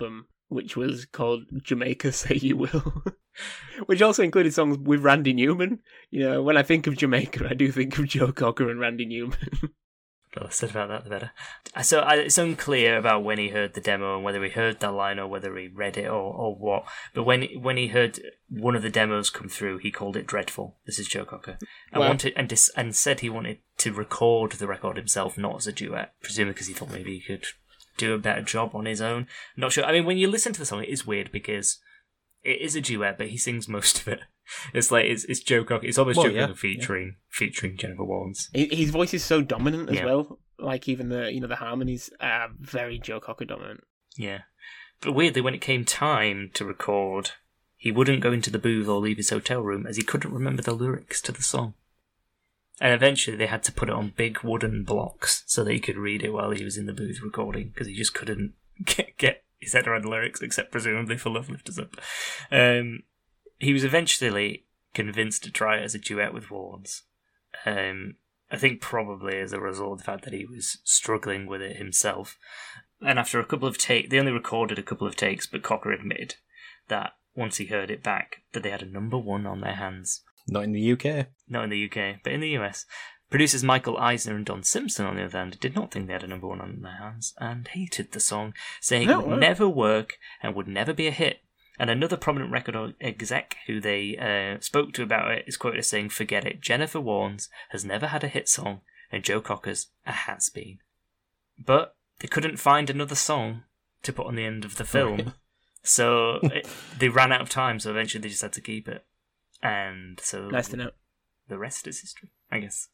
which was called Jamaica Say You Will, which also included songs with Randy Newman. You know, when I think of Jamaica, I do think of Joe Cocker and Randy Newman.
The less said about that, the better. So it's unclear about when he heard the demo and whether he heard that line or whether he read it or what. But when he heard one of the demos come through, he called it dreadful. This is Joe Cocker, and said he wanted to record the record himself, not as a duet, presumably because he thought maybe he could do a better job on his own. Not sure. I mean, when you listen to the song, it is weird because it is a duet, but he sings most of it. It's like it's Joe Cocker. It's almost Joe Cocker featuring Jennifer Warnes.
His voice is so dominant as well. Like even the harmonies are very Joe Cocker dominant.
Yeah, but weirdly, when it came time to record, he wouldn't go into the booth or leave his hotel room as he couldn't remember the lyrics to the song. And eventually, they had to put it on big wooden blocks so that he could read it while he was in the booth recording because he just couldn't get his head around the lyrics, except presumably for Love Lift Us Up. He was eventually convinced to try it as a duet with Warnes. I think probably as a result of the fact that he was struggling with it himself. And after a couple of takes, they only recorded a couple of takes, but Cocker admitted that once he heard it back, that they had a number one on their hands.
Not in the UK.
Not in the UK, but in the US. Producers Michael Eisner and Don Simpson, on the other hand, did not think they had a number one on their hands and hated the song, saying it would never work and would never be a hit. And another prominent record exec who they spoke to about it is quoted as saying, "Forget it, Jennifer Warnes has never had a hit song, and Joe Cocker's a has-been." But they couldn't find another song to put on the end of the film, so they ran out of time, so eventually they just had to keep it. And so
nice to know.
The rest is history, I guess.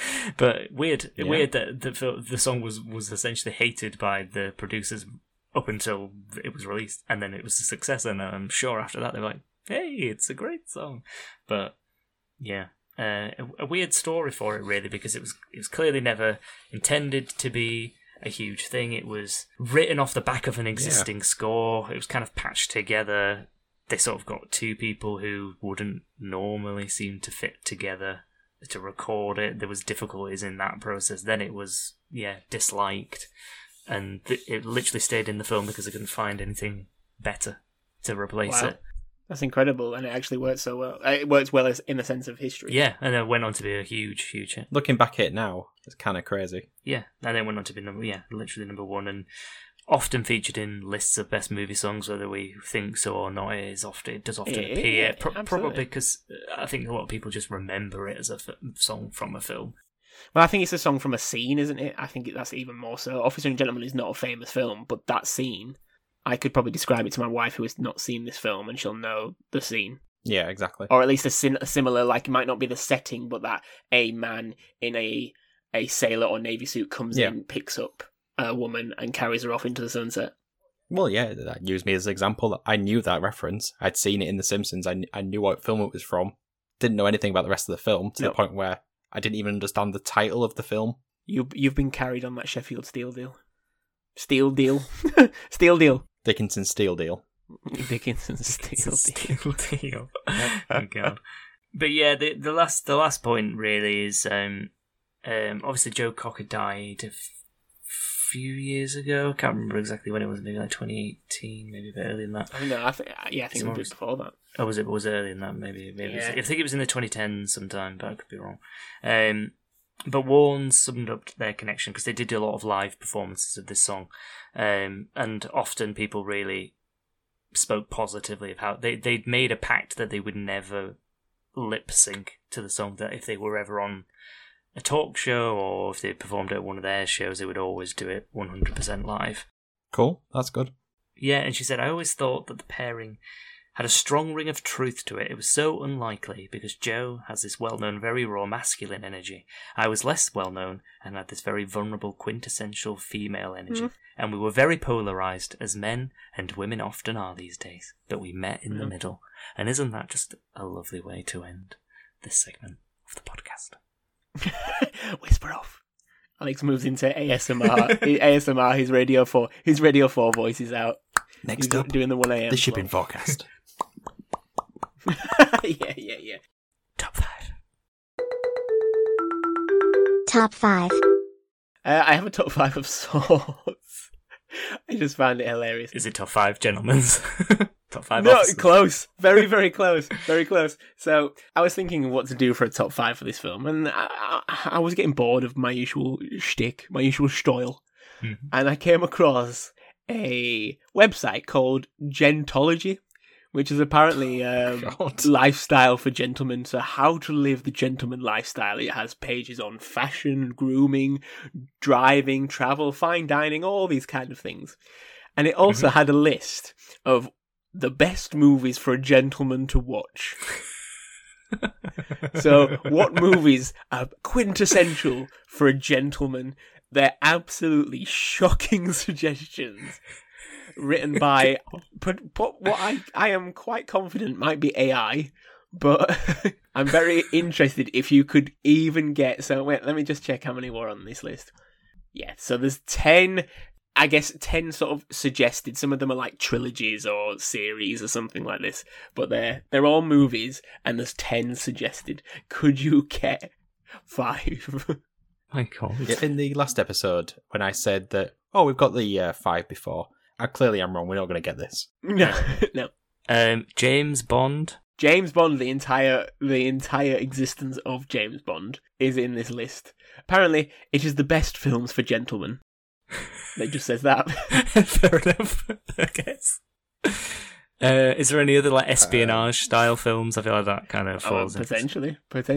But weird that the song was essentially hated by the producers up until it was released, and then it was a success, and I'm sure after that they were like, hey, it's a great song. But yeah, a weird story for it really, because it was clearly never intended to be a huge thing. It was written off the back of an existing score. It was kind of patched together. They sort of got two people who wouldn't normally seem to fit together to record it. There was difficulties in that process. Then it was disliked. And it literally stayed in the film because they couldn't find anything better to replace it.
That's incredible, and it actually works so well. It works well in the sense of history.
Yeah, and it went on to be a huge, huge hit.
Looking back at it now, it's kind of crazy.
Yeah, and then went on to be literally number one, and often featured in lists of best movie songs, whether we think so or not. It does often appear, probably because I think a lot of people just remember it as a song from a film.
Well, I think it's a song from a scene, isn't it? I think that's even more so. Officer and Gentleman is not a famous film, but that scene, I could probably describe it to my wife who has not seen this film, and she'll know the scene.
Yeah, exactly.
Or at least a similar, like, it might not be the setting, but that a man in a sailor or navy suit comes in, picks up a woman, and carries her off into the sunset.
Well, yeah, that used me as an example. I knew that reference. I'd seen it in The Simpsons. I knew what film it was from. Didn't know anything about the rest of the film, to the point where I didn't even understand the title of the film.
You've been carried on that Sheffield Steel deal. Steel deal. Steel deal.
Dickinson Steel deal.
Dickinson Steel
deal. Oh god. But yeah, the last point really is obviously Joe Cocker died a few years ago. I can't remember exactly when it was. Maybe like 2018, maybe a bit earlier than that.
I think it was before that.
Oh, was it earlier than that? Maybe.
Yeah.
I think it was in the 2010s sometime, but I could be wrong. But Warnes summed up their connection because they did do a lot of live performances of this song, and often people really spoke positively of how they'd made a pact that they would never lip sync to the song. That if they were ever on a talk show or if they performed at one of their shows, they would always do it 100% live.
Cool, that's good.
Yeah, and she said, I always thought that the pairing had a strong ring of truth to it. It was so unlikely because Joe has this well-known, very raw masculine energy. I was less well-known and had this very vulnerable, quintessential female energy. And we were very polarised, as men and women often are these days. But we met in the middle. And isn't that just a lovely way to end this segment of the podcast?
Whisper off. Alex moves into ASMR. ASMR. His Radio 4 voice is out.
Next up,
doing the 1 a.m.
the shipping forecast.
Yeah.
Top 5.
Top 5.
I have a top 5 of sorts. I just found it hilarious.
Is it top 5 gentlemen's? Top 5
No,
officers?
close. Very, very close. Very close. So I was thinking what to do for a top 5 for this film, and I was getting bored of my usual shtick, my usual style, and I came across a website called Gentology, which is apparently lifestyle for gentlemen. So how to live the gentleman lifestyle. It has pages on fashion, grooming, driving, travel, fine dining, all these kind of things. And it also had a list of the best movies for a gentleman to watch. So what movies are quintessential for a gentleman? They're absolutely shocking suggestions. Written by what I am quite confident might be AI, but I'm very interested if you could even get... So wait, let me just check how many were on this list. Yeah, so there's 10, I guess 10 sort of suggested. Some of them are like trilogies or series or something like this, but they're all movies, and there's 10 suggested. Could you get 5?
My God.
Yeah, in the last episode, when I said that, we've got the 5 before, clearly I'm wrong. We're not going to get this.
No.
James Bond.
James Bond, the entire existence of James Bond is in this list. Apparently, it is the best films for gentlemen. It just says that.
Fair enough, I guess. Is there any other like espionage style films? I feel like that kind of falls
potentially.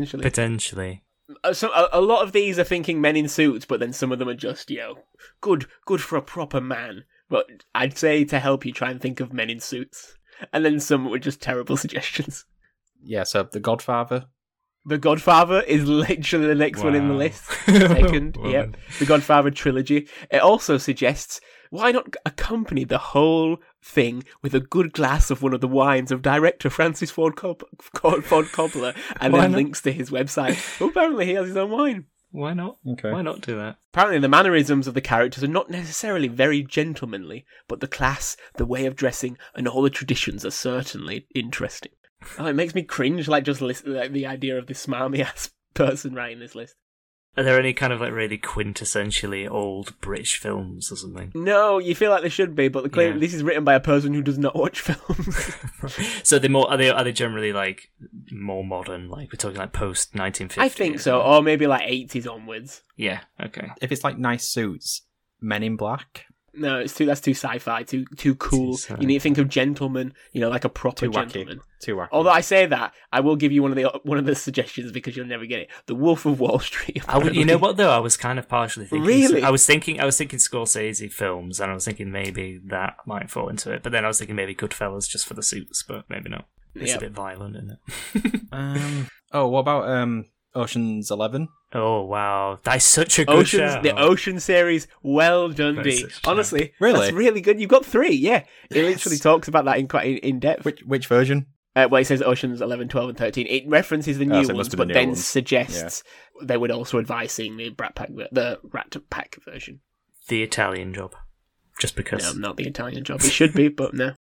So a lot of these are thinking men in suits, but then some of them are just good for a proper man. But I'd say to help you, try and think of men in suits. And then some were just terrible suggestions.
Yeah, so The Godfather.
The Godfather is literally the next one in the list. Second, yep. The Godfather trilogy. It also suggests, why not accompany the whole thing with a good glass of one of the wines of director Francis Ford Coppola, and then links to his website. Well, apparently he has his own wine.
Why not?
Okay.
Why not do that?
Apparently the mannerisms of the characters are not necessarily very gentlemanly, but the class, the way of dressing, and all the traditions are certainly interesting. Oh, it makes me cringe, just the idea of this smarmy-ass person writing this list.
Are there any kind of really quintessentially old British films or something?
No, you feel like there should be, but clearly this is written by a person who does not watch films.
So are they generally more modern? Like we're talking post 1950?
I think so, or maybe 80s onwards.
Yeah. Okay.
If it's nice suits, Men in Black.
No, that's too sci-fi, too cool. You need to think of gentlemen, like a proper gentleman.
Too wacky.
Although I say that, I will give you one of the suggestions because you'll never get it. The Wolf of Wall Street.
You know what though? I was kind of partially thinking.
Really?
I was thinking Scorsese films, and I was thinking maybe that might fall into it. But then I was thinking maybe Goodfellas just for the suits, but maybe not. It's a bit violent, isn't it?
What about Ocean's 11?
Oh wow, that's such a good show.
The Ocean series, well done, D. Honestly,
really,
that's really good. You've got 3, yeah. It literally talks about that in quite in depth.
Which version?
Well, it says Oceans 11, 12, and 13. It references the new ones, but then suggests they would also advise seeing the Rat Pack version.
The Italian Job, just because.
No, not the Italian Job. It should be, but no.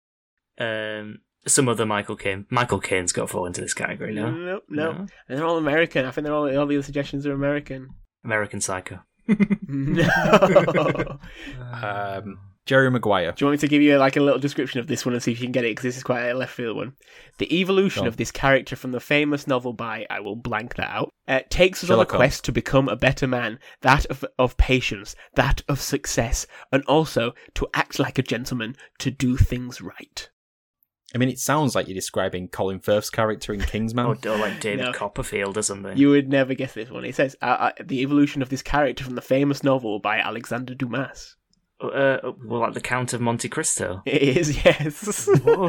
Some other Michael Caine. Michael Caine's got to fall into this category now.
No. They're all American. I think all the other suggestions are American.
American Psycho.
No.
Jerry Maguire.
Do you want me to give you a little description of this one and see if you can get it? Because this is quite a left field one. The evolution of this character from the famous novel by, I will blank that out, takes us on a quest to become a better man, that of patience, that of success, and also to act like a gentleman, to do things right.
I mean, it sounds like you're describing Colin Firth's character in Kingsman.
Or like David Copperfield or something.
You would never guess this one. It says, the evolution of this character from the famous novel by Alexander Dumas.
Like the Count of Monte Cristo?
It is, yes.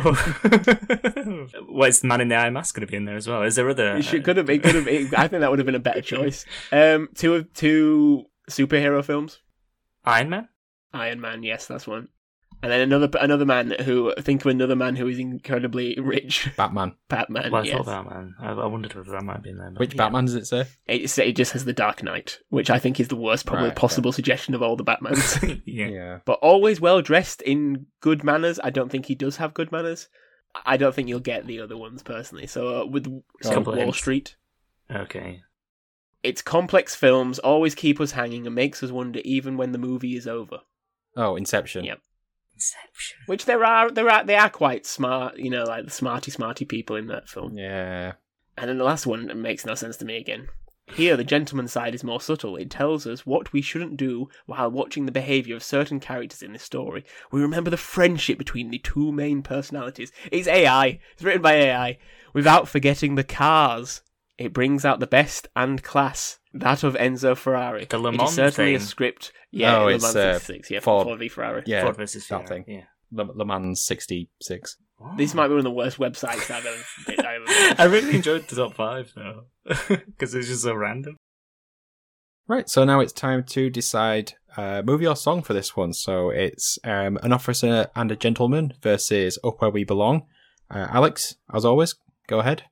Well, is the Man in the Iron Mask going to be in there as well? Is there other...
It could have been. I think that would have been a better choice. Two superhero films.
Iron Man?
Iron Man, yes, that's one. And then another man who... Think of another man who is incredibly rich.
Batman.
Batman,
well, I
yes.
thought Batman. I wondered whether that might be in there.
Which Batman does it say?
It just has The Dark Knight, which I think is the worst possible suggestion of all the Batmans.
Yeah.
But always well dressed in good manners. I don't think he does have good manners. I don't think you'll get the other ones, personally. So with Wall Street.
Okay.
Its complex films always keep us hanging and makes us wonder even when the movie is over.
Oh, Inception.
Yep.
Inception.
Which they are quite smart, like the smarty people in that film.
Yeah.
And then the last one makes no sense to me again. Here, the gentleman's side is more subtle. It tells us what we shouldn't do while watching the behaviour of certain characters in this story. We remember the friendship between the two main personalities. It's AI. It's written by AI. Without forgetting the cars. It brings out the best and class. That of Enzo Ferrari.
The Le
It
Mans
is certainly
thing.
a script. Yeah,
No,
Le
it's,
Mans 66. Yeah, Ford v Ferrari.
Yeah,
Ford versus
that
Ferrari.
thing.
Yeah.
Le Mans 66.
This might be one of the worst websites I've ever
I really enjoyed the top 5 though, because it's just so random.
Right, so now it's time to decide movie or song for this one. So it's An Officer and a Gentleman versus Up Where We Belong. Alex, as always, go ahead.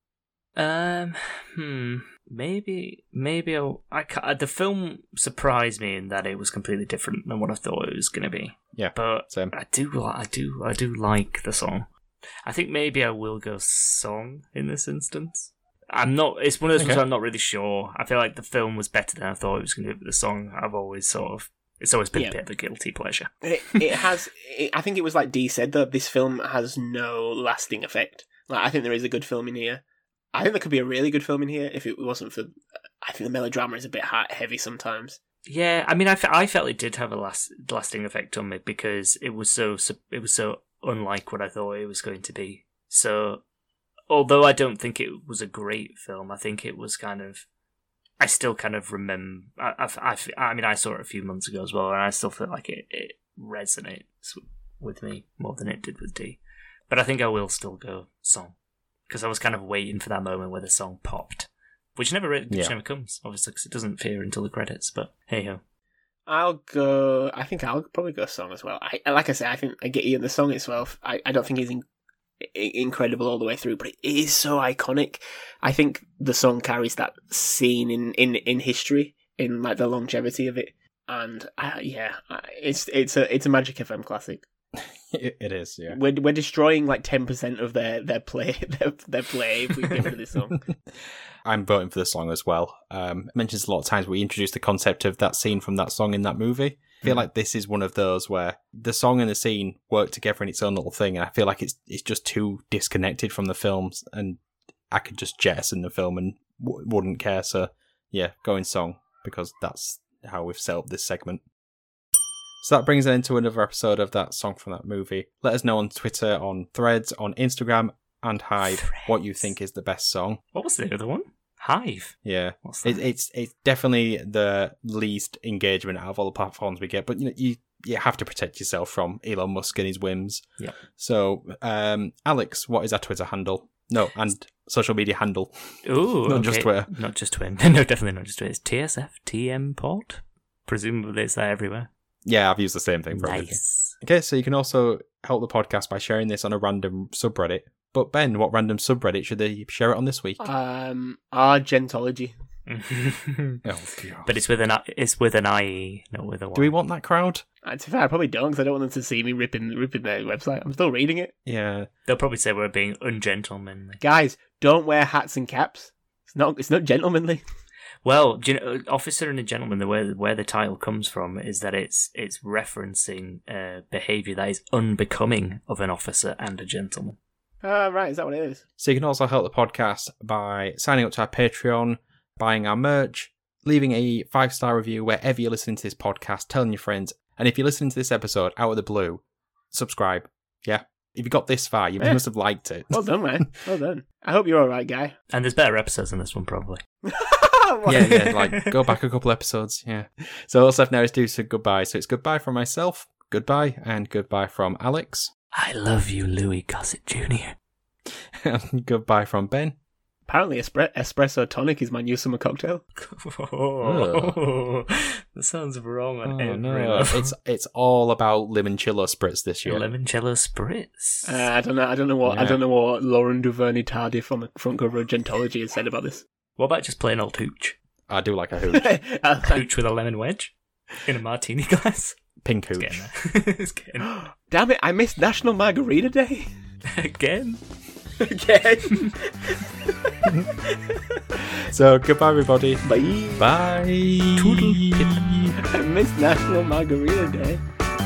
Maybe the film surprised me in that it was completely different than what I thought it was going to be.
Yeah,
but
same.
I do like the song. I think maybe I will go song in this instance. I'm not. It's one of those ones where I'm not really sure. I feel like the film was better than I thought it was going to be. But the song, it's always been a bit of a guilty pleasure.
It has. I think it was like Dee said, though. This film has no lasting effect. Like, I think there is a good film in here. I think there could be a really good film in here if it wasn't for. I think the melodrama is a bit heavy sometimes.
Yeah, I mean, I felt it did have a lasting effect on me because it was so unlike what I thought it was going to be. So, although I don't think it was a great film, I think it was kind of. I still kind of remember. I mean, I saw it a few months ago as well, and I still feel like it resonates with me more than it did with Dee. But I think I will still go song because I was kind of waiting for that moment where the song popped, which never comes, obviously, because it doesn't appear until the credits. But hey ho.
I think I'll probably go song as well. Like I said, I think I get you in the song itself. I don't think it's incredible all the way through, but it is so iconic. I think the song carries that scene in history, in like the longevity of it, and it's a Magic FM classic.
It is, yeah.
We're destroying like 10% of their play if we get rid of this song.
I'm voting for the song as well. I mentioned this a lot of times. We introduced the concept of that scene from that song in that movie. I feel like this is one of those where the song and the scene work together in its own little thing, and I feel like it's just too disconnected from the films, and I could just jettison the film and wouldn't care. So yeah, going song, because that's how we've set up this segment. So that brings us into another episode of That Song from That Movie. Let us know on Twitter, on Threads, on Instagram, and Hive what you think is the best song.
What was the other one? Hive.
Yeah,
what's that?
It's definitely the least engagement out of all the platforms we get, but you have to protect yourself from Elon Musk and his whims.
Yeah.
So, Alex, what is our Twitter handle? No, and social media handle.
Ooh,
not just Twitter.
Not just Twitter. No, definitely not just Twitter. It's TSFTM Pod. Presumably, it's there everywhere.
Yeah, I've used the same thing for everything. Okay, so you can also help the podcast by sharing this on a random subreddit. But Ben, what random subreddit should they share it on this week?
Argentology.
Oh, God.
But it's with an IE, not with a Y.
Do we want that crowd?
To be fair, I probably don't, because I don't want them to see me ripping their website. I'm still reading it.
Yeah.
They'll probably say we're being ungentlemanly.
Guys, don't wear hats and caps. It's not gentlemanly.
Well, do you know, Officer and a Gentleman, where the title comes from is that it's referencing behaviour that is unbecoming of an officer and a gentleman.
Right, is that what it is?
So you can also help the podcast by signing up to our Patreon, buying our merch, leaving a 5-star review wherever you're listening to this podcast, telling your friends, and if you're listening to this episode out of the blue, subscribe. Yeah. If you got this far, you must have liked it.
Well done, man. Well done. I hope you're all right, guy.
And there's better episodes than this one, probably.
Yeah, like go back a couple episodes, yeah. So all left now is do so goodbye. So it's goodbye from myself, goodbye, and goodbye from Alex.
I love you, Louis Gossett Jr.
And goodbye from Ben.
Apparently espresso tonic is my new summer cocktail.
Oh, that sounds wrong on every level.
It's all about limoncello spritz this year.
Limoncello spritz.
I don't know what Lauren Duvernay Tardif on the front cover of Gentology has said about this.
What about just plain old hooch?
I do like a hooch.
Hooch with a lemon wedge in a martini glass.
Pink hooch.
It's getting there.
Damn it! I missed National Margarita Day
again.
So goodbye, everybody.
Bye.
Bye.
Toodle.
I missed National Margarita Day.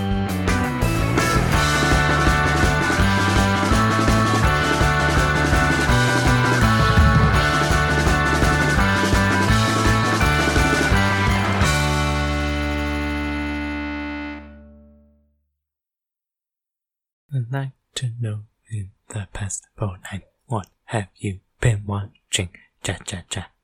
like to know in the past 491. What have you been watching? Cha cha cha.